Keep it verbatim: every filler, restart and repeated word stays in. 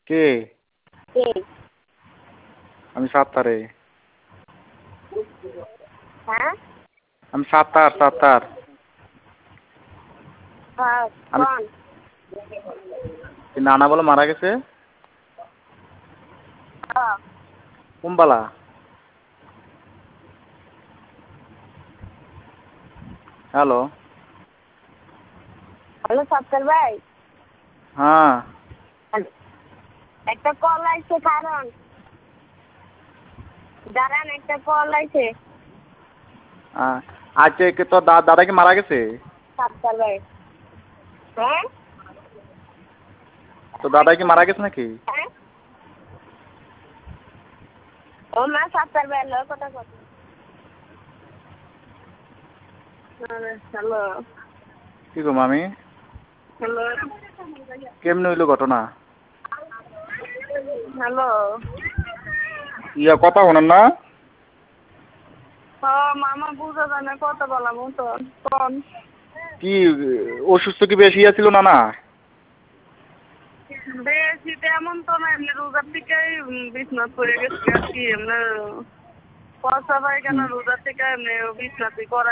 কে? কে? আমি সাত্তারে। হ্যাঁ? আমি সাত্তার সাত্তার। হ্যাঁ, আমি কোন? নানা বলে মারা গেছে? হ্যাঁ। কুম্বালা। হ্যালো। হ্যালো সাত্তার ভাই। হ্যাঁ। একটা কল আইছে কারণ দাঁড়ান একটা কল আইছে। আচ্ছা কি তোর দাদা কি মারা গেছে? সাত্তার ভাই। হ্যাঁ? তোর দাদা কি মারা গেছে নাকি? হ্যাঁ? ও মা সাত্তার ভাই লয় কথা কত। হ্যালো। কি গো মামি? হ্যালো। কেমনে হইলো ঘটনা? হ্যালো। ইয়া কথা শোনেন না? ও মামা বুঝা যায় না কথা বলাম তো কোন? কি অসুস্থ কি বেশি আছিল না না? বেশি তেমন তো না এমনি রোজার থেকেই বিছনাত পড়ে গেছে আর কি এমনি পয়সা পাই কেন রোজার থেকে এমনি বিছনাতে করা